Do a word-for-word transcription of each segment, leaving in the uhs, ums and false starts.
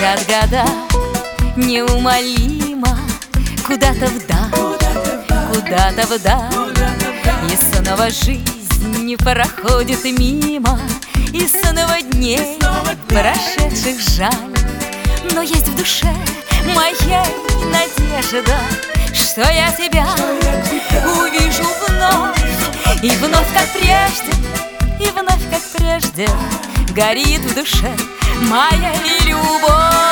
Летят года неумолимо куда-то вдаль, куда-то вдаль. И снова жизнь не проходит мимо, и снова дней прошедших жаль. Но есть в душе моей надежда, что я тебя увижу вновь. И вновь, как прежде, и вновь, как прежде, горит в душе моя любовь.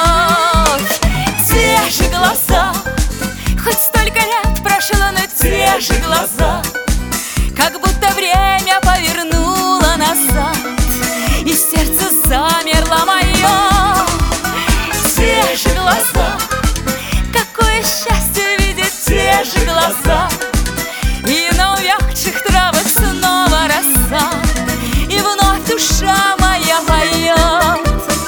Те же глаза, хоть столько лет прошло, но те же глаза, как будто время повернуло назад, и сердце замерло мое. Те же глаза, какое счастье видеть те же глаза, и на увядших травах снова роса, и вновь душа моя поет.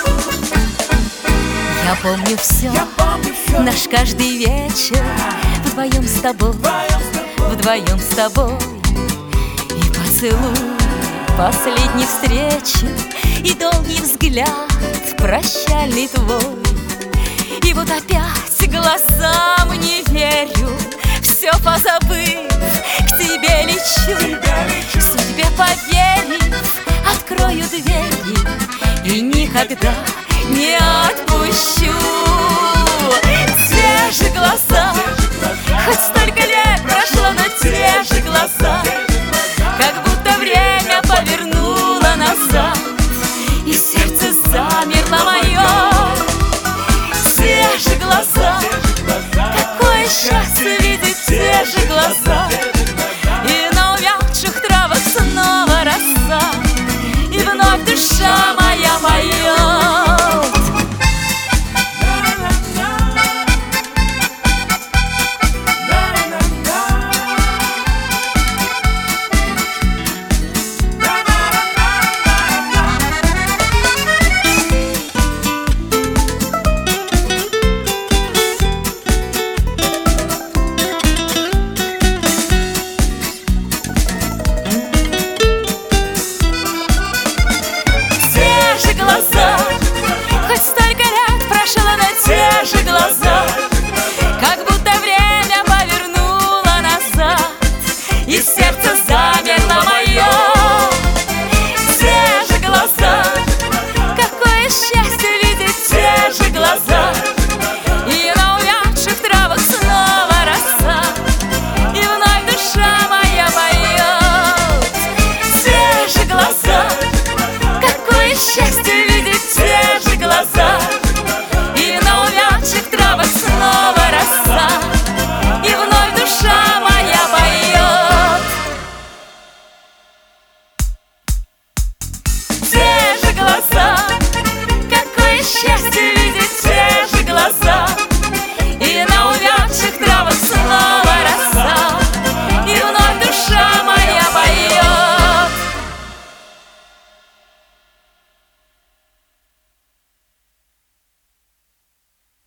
Я помню все, Я помню все. наш каждый вечер вдвоем с тобой, вдвоем с тобой. И поцелуй последней встречи, и долгий взгляд прощальный твой. И вот опять глазам не верю, все позабыв, к тебе лечу. Судьбе поверив, открою двери и никогда не отпущу. Те же глаза, хоть столько лет прошло, но те же глаза, как будто время повернуло назад, и сердце замерло мое.